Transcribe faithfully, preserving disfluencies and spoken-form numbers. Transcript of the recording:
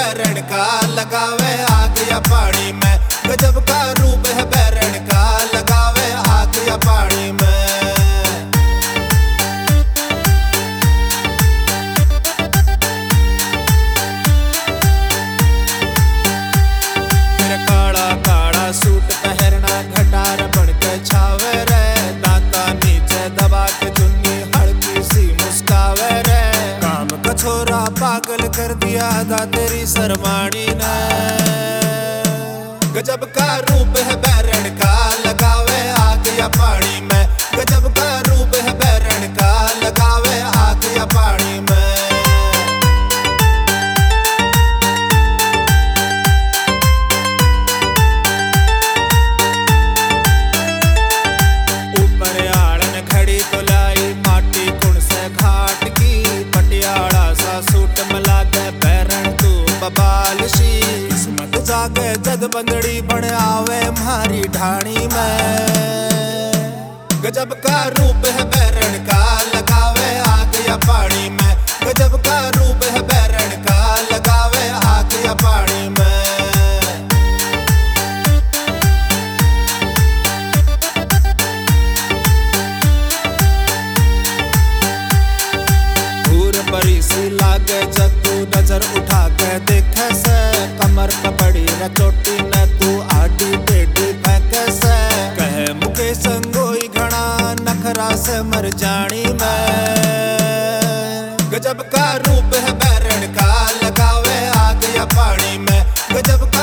बैरण का, लगावे आग या पानी में। गजब का रूप है बैरण का, लगावे आग या पानी में। सूट पहनना घटार बनके छावे रे, दांता नीचे दबा के चुन्नी हल्की सी मुस्कावे रे। काम का छोरा पागल कर दिया दा तेरी सरमानी ने। गजब का रूप है बैरण का, लगावे आग या पानी में। गजब का रूप है बैरण का, लगावे आग या पानी में। किस्मत जागे जद बंदड़ी बन आवे मारी ढाणी में। गजब का रूप है बैरण का, लगावे आग या पानी में। गजब का रूप है बैरण का, लगावे आग या पानी में। दूर बड़ी सी लागे जद्दू नजर उठा के देखे से। कमर पकड़ी न चोटी न तू आडी टेढ़ी फेंके से। कहे मुके संगोई घना नखरा से मर जानी मैं। गजब का रूप है बैरण का, लगावे आग या पानी में। गजब का